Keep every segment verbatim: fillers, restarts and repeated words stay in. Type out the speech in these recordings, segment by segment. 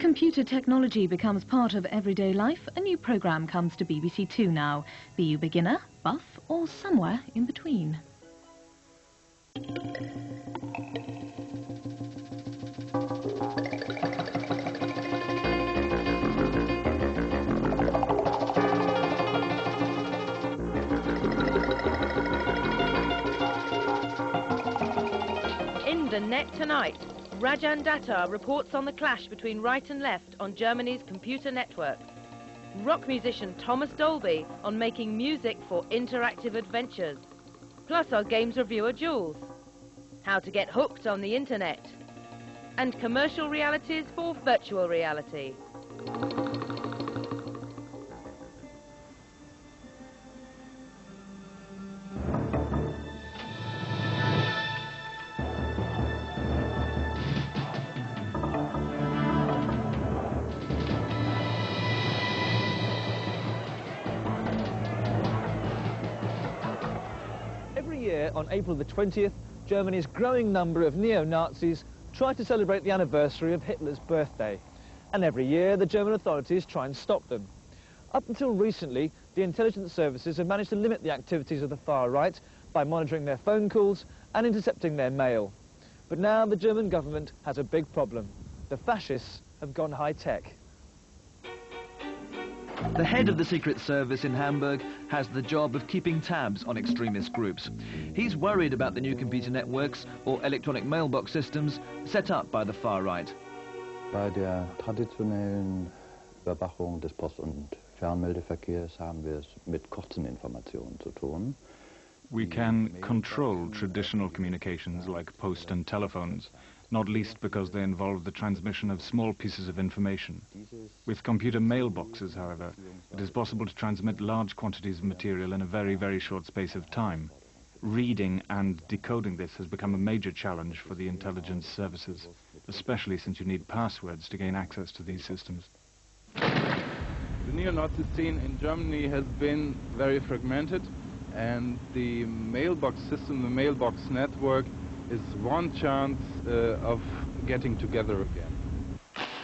computer technology becomes part of everyday life, a new programme comes to B B C Two now. Be you beginner, buff, or somewhere in between. In the net tonight, Rajan Datta reports on the clash between right and left on Germany's computer network. Rock musician Thomas Dolby on making music for interactive adventures. Plus our games reviewer Jules. How to get hooked on the internet. And commercial realities for virtual reality. Every year, on April the twentieth, Germany's growing number of neo-Nazis try to celebrate the anniversary of Hitler's birthday. And every year, the German authorities try and stop them. Up until recently, the intelligence services have managed to limit the activities of the far right by monitoring their phone calls and intercepting their mail. But now the German government has a big problem. The fascists have gone high-tech. The head of the Secret Service in Hamburg has the job of keeping tabs on extremist groups. He's worried about the new computer networks or electronic mailbox systems set up by the far right. Bei der traditionellen Überwachung des Post- und Fernmeldeverkehrs haben wir es mit kurzen Informationen zu tun. We can control traditional communications like post and telephones, not least because they involve the transmission of small pieces of information. With computer mailboxes, however, it is possible to transmit large quantities of material in a very, very short space of time. Reading and decoding this has become a major challenge for the intelligence services, especially since you need passwords to gain access to these systems. The neo-Nazi scene in Germany has been very fragmented, and the mailbox system, the mailbox network, is one chance uh, of getting together again.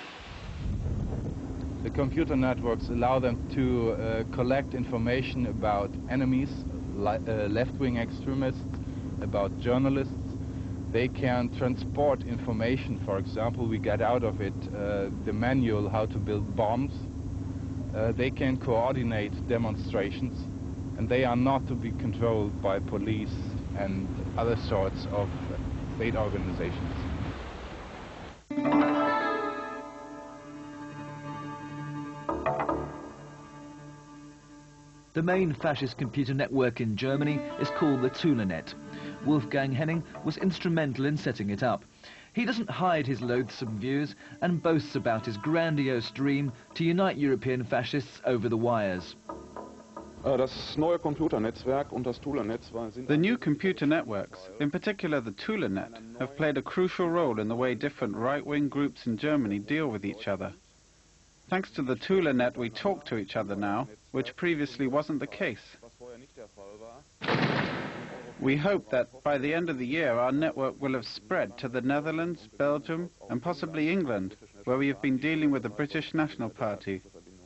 The computer networks allow them to uh, collect information about enemies, li uh, left-wing extremists, about journalists. They can transport information. For example, we get out of it uh, the manual how to build bombs. Uh, they can coordinate demonstrations, and they are not to be controlled by police and other sorts of state organizations. The main fascist computer network in Germany is called the Tulenet. Wolfgang Henning was instrumental in setting it up. He doesn't hide his loathsome views and boasts about his grandiose dream to unite European fascists over the wires. The new computer networks, in particular the Tulenet, have played a crucial role in the way different right-wing groups in Germany deal with each other. Thanks to the Tulenet, we talk to each other now, which previously wasn't the case. We hope that by the end of the year our network will have spread to the Netherlands, Belgium and possibly England, where we have been dealing with the British National Party.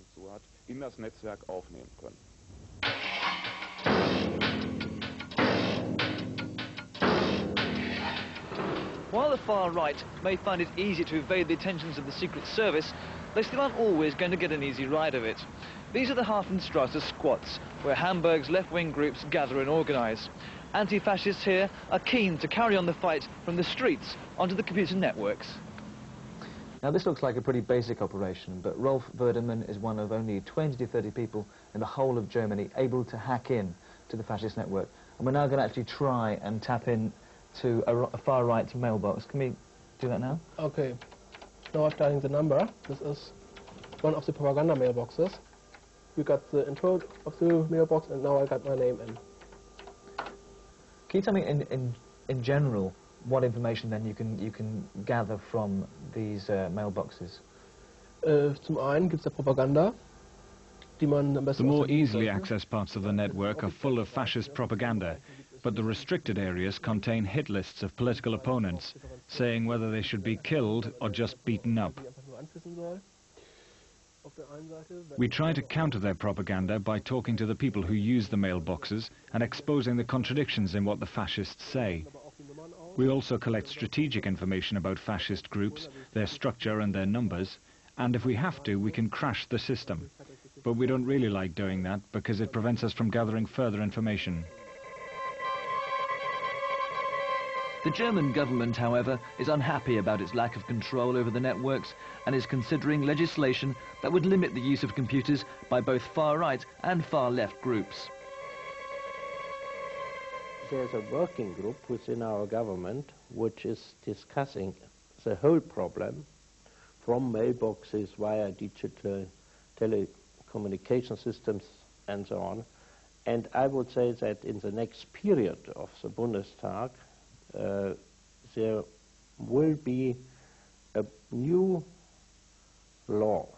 While the far right may find it easy to evade the attentions of the Secret Service, they still aren't always going to get an easy ride of it. These are the Hafenstrasse squats, where Hamburg's left-wing groups gather and organise. Anti-fascists here are keen to carry on the fight from the streets onto the computer networks. Now this looks like a pretty basic operation, but Rolf Werdermann is one of only twenty to thirty people in the whole of Germany able to hack in to the fascist network. And we're now going to actually try and tap in to a, a far-right mailbox. Can we do that now? Okay. Now I'm dialing the number. This is one of the propaganda mailboxes. We got the intro of the mailbox, and now I got my name in. Can you tell me in, in, in general what information then you can, you can gather from these uh, mailboxes? Uh, zum einen gibt es Propaganda. The more easily accessed parts of the network are full of fascist propaganda, but the restricted areas contain hit lists of political opponents, saying whether they should be killed or just beaten up. ranziehen soll. We try to counter their propaganda by talking to the people who use the mailboxes and exposing the contradictions in what the fascists say. We also collect strategic information about fascist groups, their structure and their numbers, and if we have to, we can crash the system. But we don't really like doing that because it prevents us from gathering further information. The German government, however, is unhappy about its lack of control over the networks and is considering legislation that would limit the use of computers by both far-right and far-left groups. There's a working group within our government which is discussing the whole problem from mailboxes via digital telecommunication systems and so on. And I would say that in the next period of the Bundestag, Uh, there will be a new law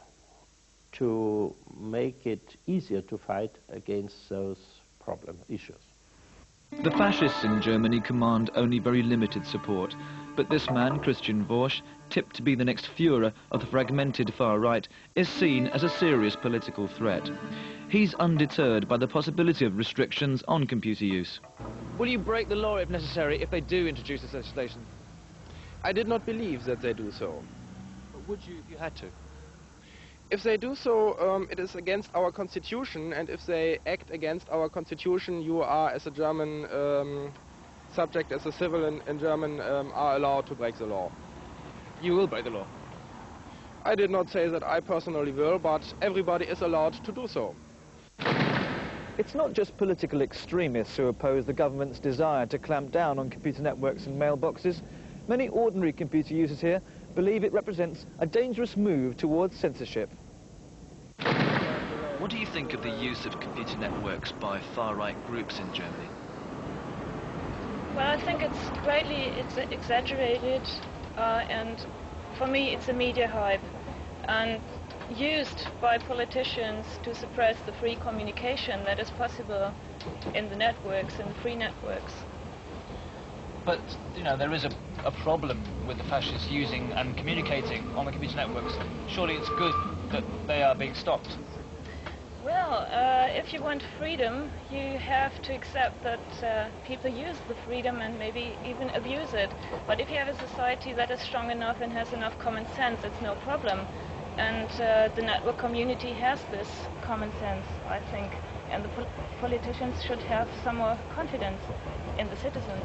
to make it easier to fight against those problem issues. The fascists in Germany command only very limited support, but this man, Christian Worsch, tipped to be the next Führer of the fragmented far right, is seen as a serious political threat. He's undeterred by the possibility of restrictions on computer use. Will you break the law if necessary if they do introduce this legislation? I did not believe that they do so. But would you if you had to? If they do so, um, it is against our constitution, and if they act against our constitution, you are, as a German um, subject, as a civil in, in German, um, are allowed to break the law. You will break the law? I did not say that I personally will, but everybody is allowed to do so. It's not just political extremists who oppose the government's desire to clamp down on computer networks and mailboxes. Many ordinary computer users here believe it represents a dangerous move towards censorship. What do you think of the use of computer networks by far-right groups in Germany? Well, I think it's greatly it's exaggerated, uh, and for me it's a media hype, and used by politicians to suppress the free communication that is possible in the networks, in the free networks. But, you know, there is a, a problem with the fascists using and communicating on the computer networks. Surely it's good that they are being stopped. Well, uh, if you want freedom, you have to accept that uh, people use the freedom and maybe even abuse it. But if you have a society that is strong enough and has enough common sense, it's no problem. And uh, the network community has this common sense, I think, and the pol politicians should have some more confidence in the citizens.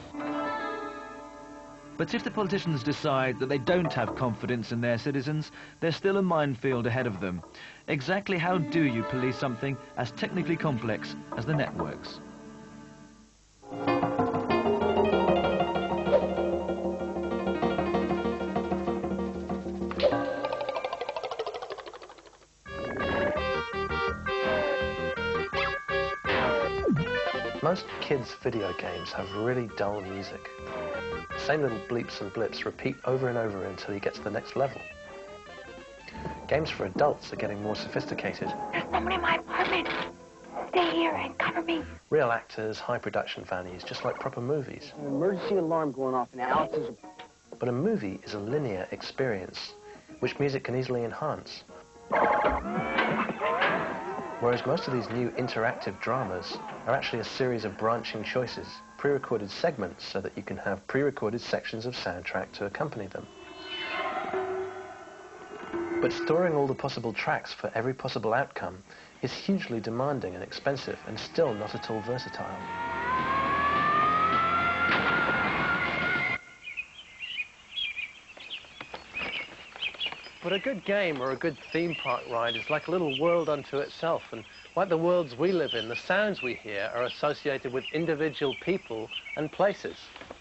But if the politicians decide that they don't have confidence in their citizens, there's still a minefield ahead of them. Exactly how do you police something as technically complex as the networks? Most kids' video games have really dull music. Same little bleeps and blips repeat over and over until you get to the next level. Games for adults are getting more sophisticated. There's someone in my apartment. Stay here and cover me. Real actors, high production values, just like proper movies. An emergency alarm going off now. Alex is... But a movie is a linear experience, which music can easily enhance. Whereas most of these new interactive dramas are actually a series of branching choices, pre-recorded segments so that you can have pre-recorded sections of soundtrack to accompany them. But storing all the possible tracks for every possible outcome is hugely demanding and expensive and still not at all versatile. But a good game or a good theme park ride is like a little world unto itself, and like the worlds we live in, the sounds we hear are associated with individual people and places.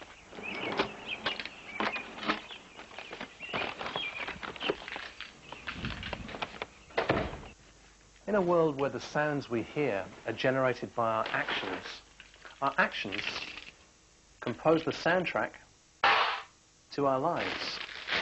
In a world where the sounds we hear are generated by our actions, our actions compose the soundtrack to our lives.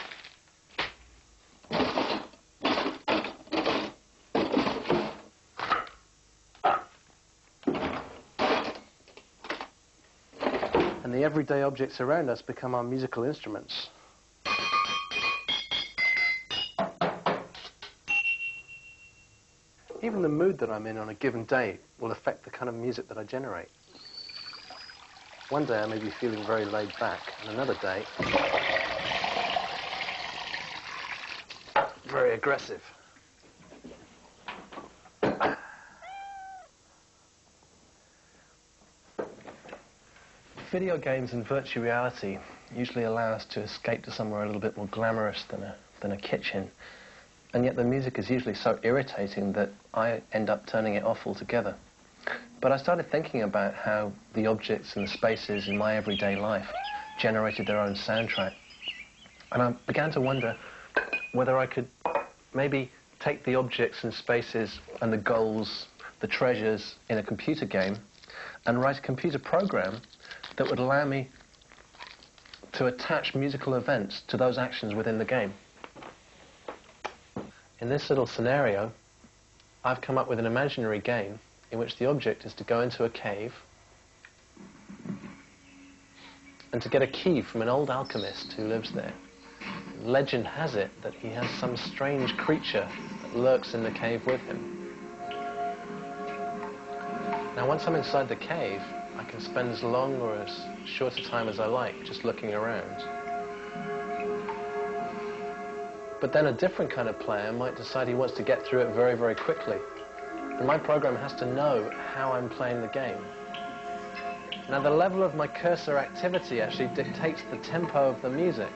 And the everyday objects around us become our musical instruments. Even the mood that I'm in on a given day will affect the kind of music that I generate. One day I may be feeling very laid back, and another day, very aggressive. Video games and virtual reality usually allow us to escape to somewhere a little bit more glamorous than a, than a kitchen. And yet the music is usually so irritating that I end up turning it off altogether. But I started thinking about how the objects and the spaces in my everyday life generated their own soundtrack. And I began to wonder whether I could maybe take the objects and spaces and the goals, the treasures in a computer game and write a computer program that would allow me to attach musical events to those actions within the game. In this little scenario, I've come up with an imaginary game in which the object is to go into a cave and to get a key from an old alchemist who lives there. Legend has it that he has some strange creature that lurks in the cave with him. Now, once I'm inside the cave, I can spend as long or as short a time as I like just looking around. But then a different kind of player might decide he wants to get through it very, very quickly. And my program has to know how I'm playing the game. Now, the level of my cursor activity actually dictates the tempo of the music.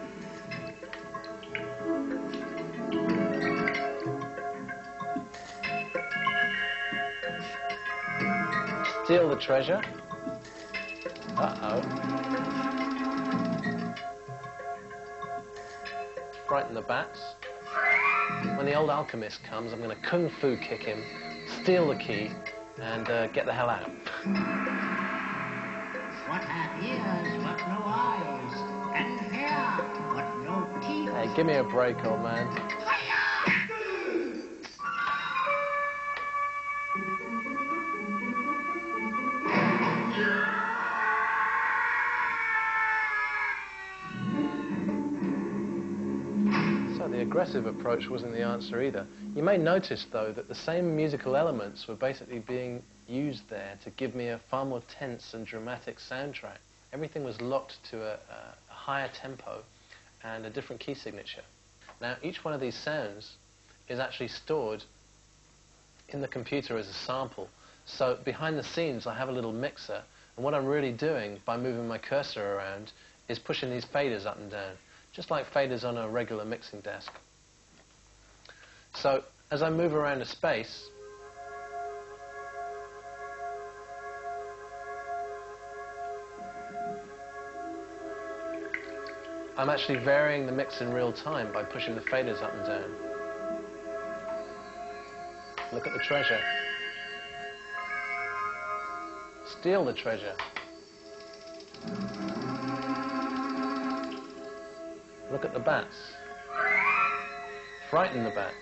Steal the treasure. Uh-oh. Frighten the bats. When the old alchemist comes, I'm going to kung fu kick him, steal the key, and uh, get the hell out. What hath ears but no eyes, and hair but no teeth? Hey, give me a break, old man. Aggressive approach wasn't the answer either. You may notice, though, that the same musical elements were basically being used there to give me a far more tense and dramatic soundtrack. Everything was locked to a, a higher tempo and a different key signature. Now, each one of these sounds is actually stored in the computer as a sample. So behind the scenes, I have a little mixer, and what I'm really doing by moving my cursor around is pushing these faders up and down, just like faders on a regular mixing desk. So, as I move around a space, I'm actually varying the mix in real time by pushing the faders up and down. Look at the treasure. Steal the treasure. Look at the bats. Frighten the bats.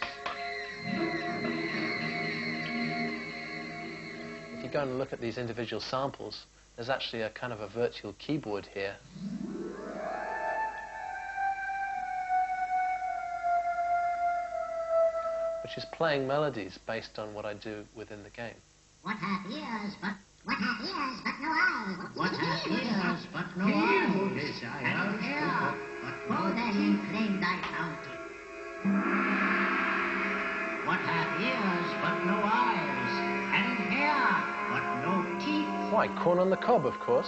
If you go and look at these individual samples, there's actually a kind of a virtual keyboard here. Which is playing melodies based on what I do within the game. What hath ears but what hath ears but no eyes? What hath ears but no eyes? And hair but go then and claim thy bounty. What hath ears but no eyes? And hair but no teeth? Why, corn on the cob, of course.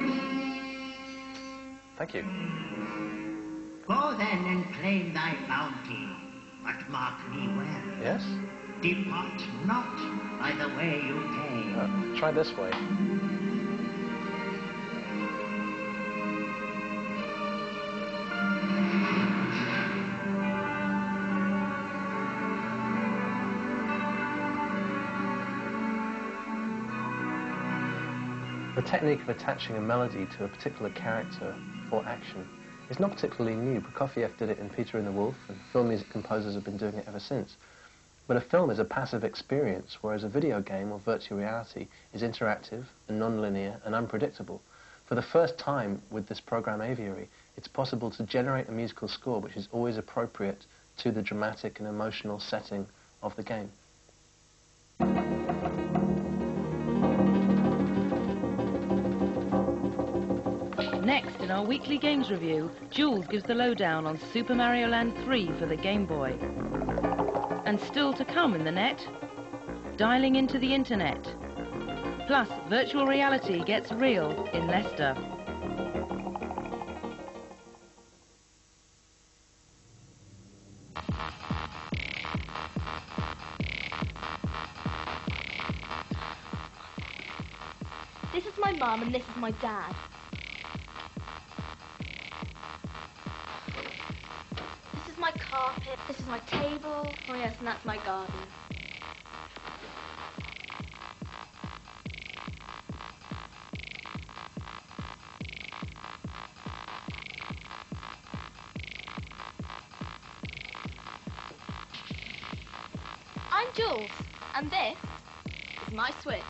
Thank you. Go then and claim thy bounty, but mark me well. Yes? Depart not by the way you came. Oh, try this way. The technique of attaching a melody to a particular character or action is not particularly new. Prokofiev did it in Peter and the Wolf, and film music composers have been doing it ever since. But a film is a passive experience, whereas a video game or virtual reality is interactive and non-linear and unpredictable. For the first time with this program Aviary, it's possible to generate a musical score which is always appropriate to the dramatic and emotional setting of the game. Next, in our weekly games review, Jules gives the lowdown on Super Mario Land three for the Game Boy. And still to come in the net, dialing into the internet. Plus, virtual reality gets real in Leicester. This is my mum and this is my dad. This is my carpet, this is my table. Oh yes, and that's my garden. I'm Jules, and this is my Switch.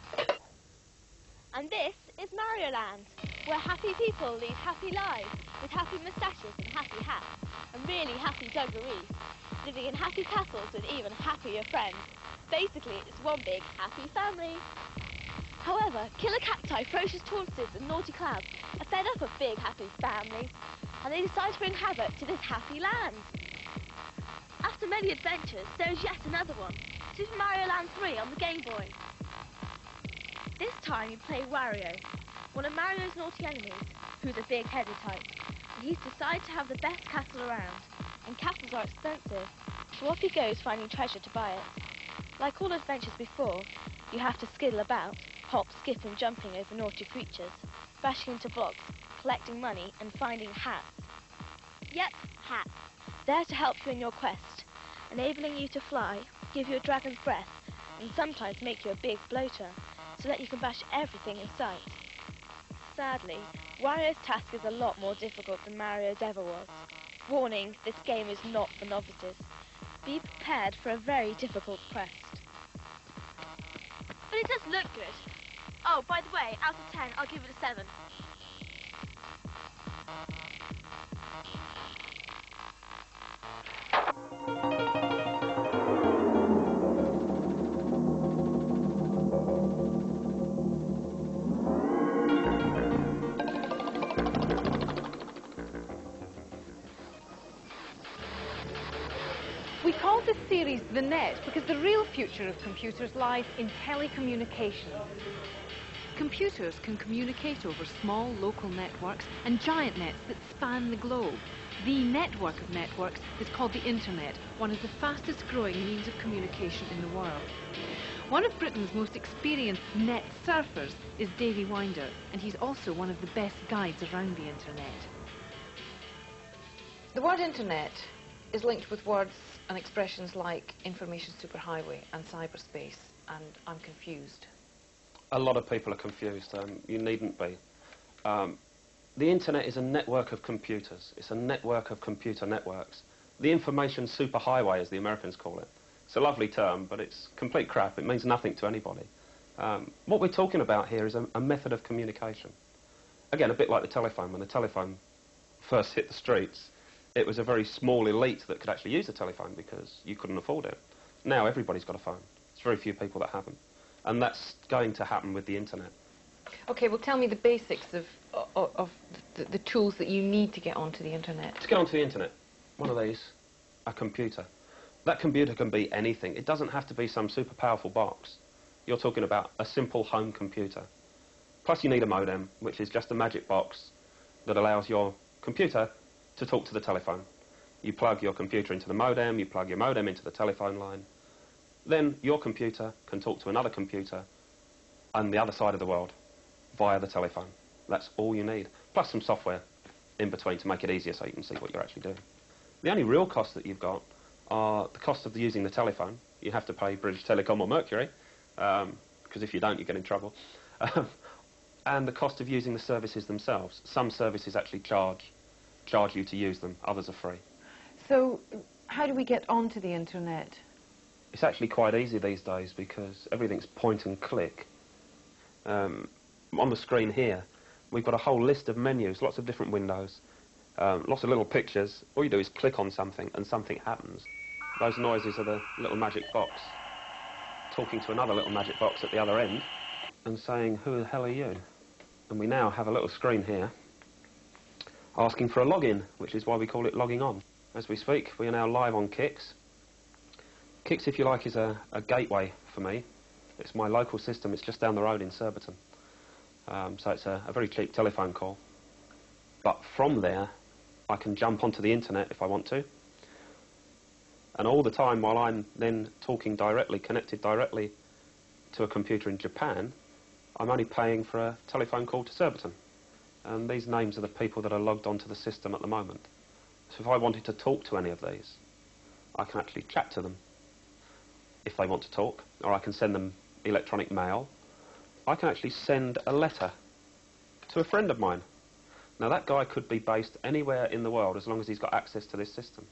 And this is Mario Land, where happy people lead happy lives with happy moustaches and happy hats and really happy dungarees, living in happy castles with even happier friends. Basically, it's one big happy family. However, killer cacti, ferocious tortoises and naughty clouds are fed up of big happy families, and they decide to bring havoc to this happy land. After many adventures, there is yet another one, Super Mario Land three on the Game Boy. This time you play Wario, one of Mario's naughty enemies, who's a big-headed type, and he's decided to have the best castle around, and castles are expensive, so off he goes finding treasure to buy it. Like all adventures before, you have to skiddle about, hop, skip and jumping over naughty creatures, bashing into blocks, collecting money and finding hats. Yep, hats. There to help you in your quest, enabling you to fly, give you a dragon's breath, and sometimes make you a big bloater, so that you can bash everything in sight. Sadly, Wario's task is a lot more difficult than Mario's ever was. Warning, this game is not for novices. Be prepared for a very difficult quest. But it does look good. Oh, by the way, out of ten, I'll give it a seven. We called this series The Net because the real future of computers lies in telecommunications. Computers can communicate over small local networks and giant nets that span the globe. The network of networks is called the Internet, one of the fastest growing means of communication in the world. One of Britain's most experienced net surfers is Davy Winder, and he's also one of the best guides around the Internet. The word Internet is linked with words and expressions like information superhighway and cyberspace, and I'm confused. A lot of people are confused. Um, you needn't be. Um, the Internet is a network of computers. It's a network of computer networks. The information superhighway, as the Americans call it. It's a lovely term, but it's complete crap. It means nothing to anybody. Um, what we're talking about here is a, a method of communication. Again, a bit like the telephone. When the telephone first hit the streets, it was a very small elite that could actually use the telephone because you couldn't afford it. Now everybody's got a phone. There's very few people that haven't. And that's going to happen with the Internet. Okay, well tell me the basics of, of, of the, the tools that you need to get onto the Internet. To get onto the Internet, one of these, a computer. That computer can be anything. It doesn't have to be some super powerful box. You're talking about a simple home computer. Plus you need a modem, which is just a magic box that allows your computer to talk to the telephone. You plug your computer into the modem, you plug your modem into the telephone line. Then your computer can talk to another computer on the other side of the world via the telephone. That's all you need. Plus some software in between to make it easier so you can see what you're actually doing. The only real costs that you've got are the cost of using the telephone. You have to pay British Telecom or Mercury, because um, if you don't, you get in trouble. Um, and the cost of using the services themselves. Some services actually charge charge you to use them, others are free. So, how do we get onto the Internet? It's actually quite easy these days because everything's point and click. Um, on the screen here, we've got a whole list of menus, lots of different windows, um, lots of little pictures. All you do is click on something and something happens. Those noises are the little magic box talking to another little magic box at the other end and saying, who the hell are you? And we now have a little screen here asking for a login, which is why we call it logging on. As we speak, we are now live on Kix. Kix, if you like, is a, a gateway for me. It's my local system. It's just down the road in Surbiton. Um, so it's a, a very cheap telephone call. But from there, I can jump onto the internet if I want to. And all the time while I'm then talking directly, connected directly to a computer in Japan, I'm only paying for a telephone call to Surbiton. And these names are the people that are logged onto the system at the moment. So if I wanted to talk to any of these, I can actually chat to them if they want to talk, or I can send them electronic mail. I can actually send a letter to a friend of mine. Now that guy could be based anywhere in the world as long as he's got access to this system.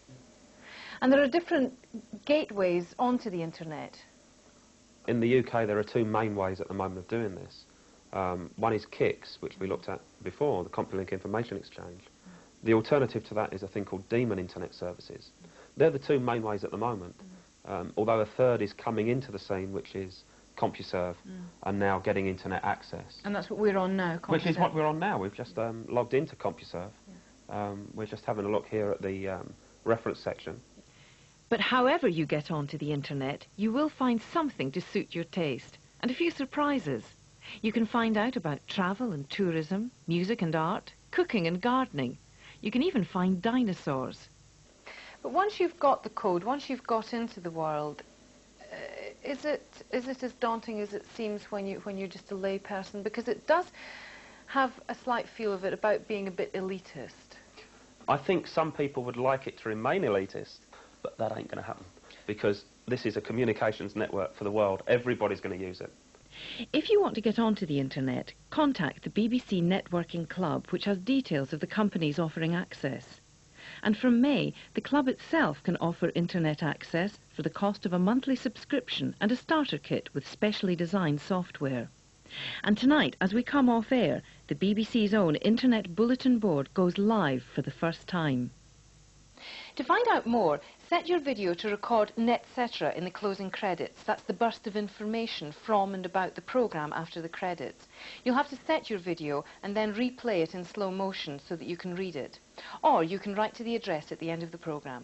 And there are different gateways onto the internet. In the U K there are two main ways at the moment of doing this. Um, one is Kix, which we looked at before, the CompuLink Information Exchange. The alternative to that is a thing called Daemon Internet Services. They're the two main ways at the moment, um, although a third is coming into the scene, which is CompuServe, mm. and now getting internet access. And that's what we're on now, CompuServe. Which is what we're on now. We've just um, logged into CompuServe. Yeah. Um, we're just having a look here at the um, reference section. But however you get onto the internet, you will find something to suit your taste, and a few surprises. You can find out about travel and tourism, music and art, cooking and gardening. You can even find dinosaurs. But once you've got the code, once you've got into the world, uh, is it is it as daunting as it seems when you when you're just a lay person? Because it does have a slight feel of it about being a bit elitist. I think some people would like it to remain elitist, but that ain't going to happen, because this is a communications network for the world. Everybody's going to use it. If you want to get onto the internet, contact the B B C Networking Club, which has details of the companies offering access. And from May, the club itself can offer internet access for the cost of a monthly subscription and a starter kit with specially designed software. And tonight, as we come off air, the B B C's own Internet Bulletin Board goes live for the first time. To find out more, set your video to record NetCetera in the closing credits. That's the burst of information from and about the programme after the credits. You'll have to set your video and then replay it in slow motion so that you can read it. Or you can write to the address at the end of the programme.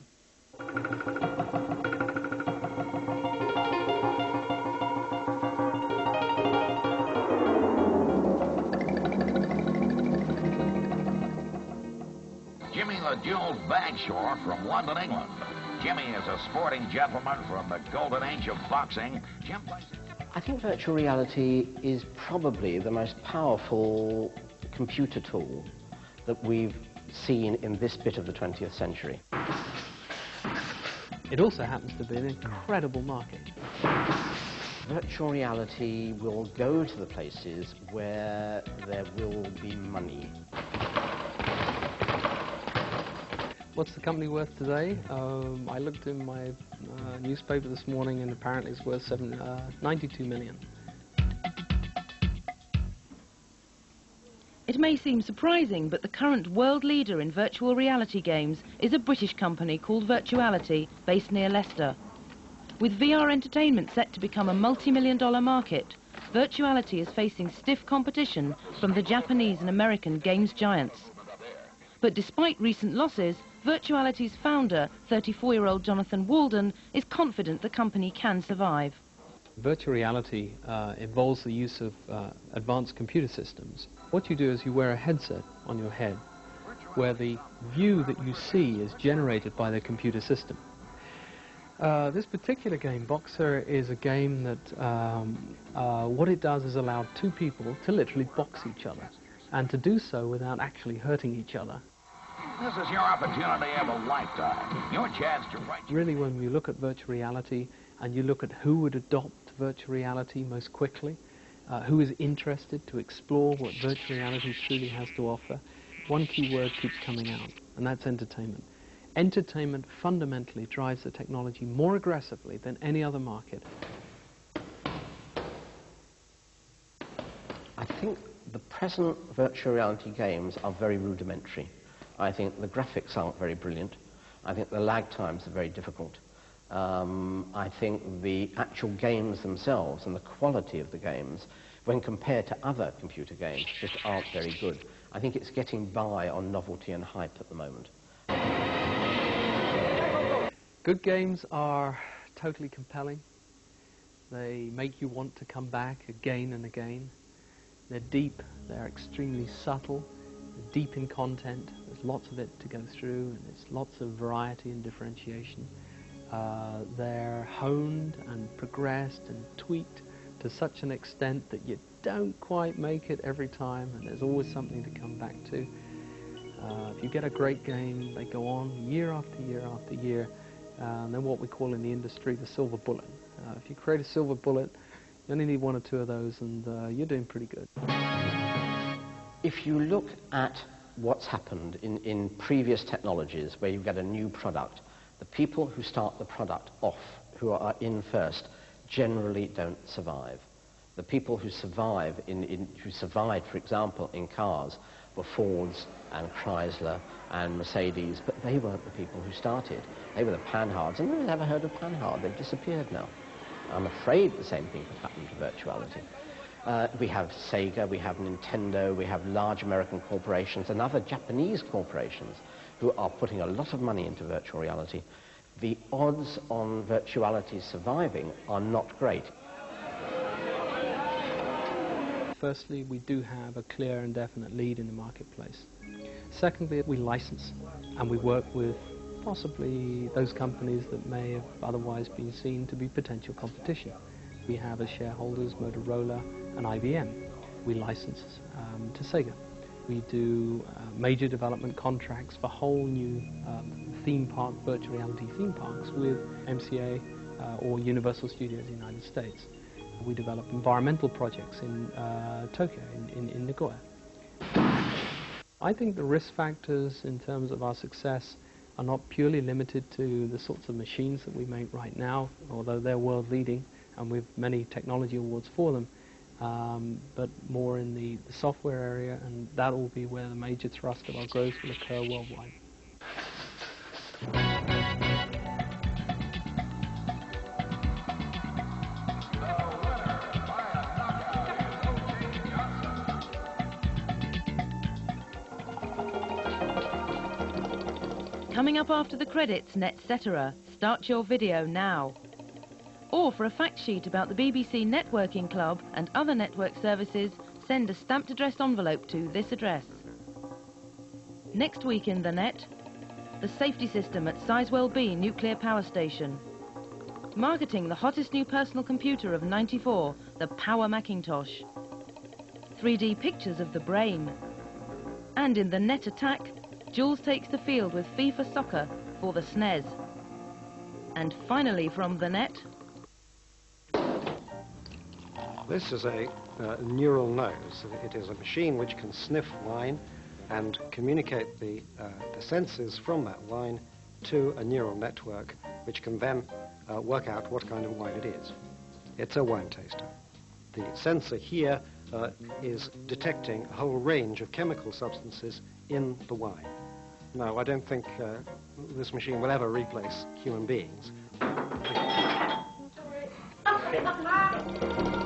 Jimmy the Jules Bagshore from London, England. Jimmy is a sporting gentleman from the golden age of boxing. Jim plays... I think virtual reality is probably the most powerful computer tool that we've seen in this bit of the twentieth century. It also happens to be an incredible market. Virtual reality will go to the places where there will be money. What's the company worth today? Um, I looked in my uh, newspaper this morning and apparently it's worth seven, uh, ninety-two million. It may seem surprising, but the current world leader in virtual reality games is a British company called Virtuality, based near Leicester. With V R entertainment set to become a multi-million dollar market, Virtuality is facing stiff competition from the Japanese and American games giants. But despite recent losses, Virtuality's founder, thirty-four-year-old Jonathan Walden, is confident the company can survive. Virtual reality uh, involves the use of uh, advanced computer systems. What you do is you wear a headset on your head where the view that you see is generated by the computer system. Uh, this particular game, Boxer, is a game that um, uh, what it does is allow two people to literally box each other, and to do so without actually hurting each other. This is your opportunity of a lifetime. Your chance to write... Really, when you look at virtual reality and you look at who would adopt virtual reality most quickly, uh, who is interested to explore what virtual reality truly has to offer, one key word keeps coming out, and that's entertainment. Entertainment fundamentally drives the technology more aggressively than any other market. I think the present virtual reality games are very rudimentary. I think the graphics aren't very brilliant. I think the lag times are very difficult. Um, I think the actual games themselves and the quality of the games, when compared to other computer games, just aren't very good. I think it's getting by on novelty and hype at the moment. Good games are totally compelling. They make you want to come back again and again. They're deep, they're extremely subtle, they're deep in content. There's lots of it to go through, and there's lots of variety and differentiation. Uh, they're honed and progressed and tweaked to such an extent that you don't quite make it every time, and there's always something to come back to. Uh, if you get a great game, they go on year after year after year. Uh, and they're what we call in the industry the silver bullet. Uh, if you create a silver bullet, you only need one or two of those, and uh, you're doing pretty good. If you look at what's happened in, in previous technologies where you get a new product, the people who start the product off, who are in first, generally don't survive. The people who survive, in, in, who survived, for example, in cars, were Fords and Chrysler and Mercedes, but they weren't the people who started. They were the Panhards, and nobody's ever heard of Panhard. They've disappeared now. I'm afraid the same thing could happen to virtuality. Uh, we have Sega, we have Nintendo, we have large American corporations and other Japanese corporations who are putting a lot of money into virtual reality. The odds on virtuality surviving are not great. Firstly, we do have a clear and definite lead in the marketplace. Secondly, we license, and we work with possibly those companies that may have otherwise been seen to be potential competition. We have as shareholders Motorola and I B M. We license um, to Sega. We do uh, major development contracts for whole new um, theme park, virtual reality theme parks with M C A uh, or Universal Studios in the United States. We develop environmental projects in uh, Tokyo, in, in, in Nagoya. I think the risk factors in terms of our success are not purely limited to the sorts of machines that we make right now, although they're world leading and we have many technology awards for them, um, but more in the, the software area, and that will be where the major thrust of our growth will occur worldwide. Coming up after the credits, NetCetera. Start your video now. Or for a fact sheet about the B B C Networking Club and other network services, send a stamped addressed envelope to this address. Next week in the net, the safety system at Sizewell B Nuclear Power Station. Marketing the hottest new personal computer of ninety-four, the Power Macintosh. three D pictures of the brain. And in the net attack, Jules takes the field with FIFA Soccer for the S N E S. And finally from the net... This is a uh, neural nose. It is a machine which can sniff wine and communicate the, uh, the senses from that wine to a neural network, which can then uh, work out what kind of wine it is. It's a wine taster. The sensor here uh, is detecting a whole range of chemical substances in the wine. No, I don't think uh, this machine will ever replace human beings.